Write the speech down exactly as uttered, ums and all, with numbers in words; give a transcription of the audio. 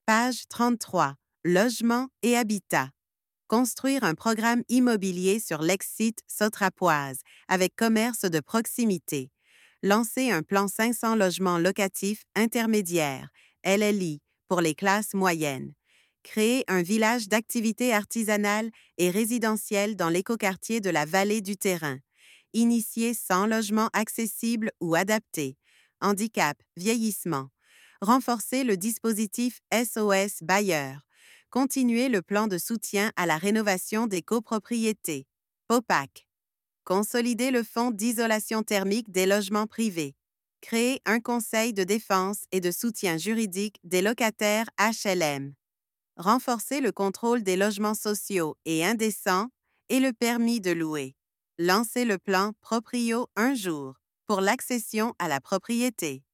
Page trente-trois. Logement et habitat. Construire un programme immobilier sur l'ex-site Sautrapoise avec commerce de proximité. Lancer un plan cinq cents logements locatifs intermédiaires, L L I, pour les classes moyennes. Créer un village d'activités artisanales et résidentielles dans l'écoquartier de la vallée du Terrain. Initier cent logements accessibles ou adaptés. Handicap, vieillissement. Renforcer le dispositif S O S bailleur. Continuer le plan de soutien à la rénovation des copropriétés. P O P A C. Consolider le fonds d'isolation thermique des logements privés. Créer un conseil de défense et de soutien juridique des locataires H L M. Renforcer le contrôle des logements sociaux et indécents et le permis de louer. Lancer le plan Proprio un jour pour l'accession à la propriété.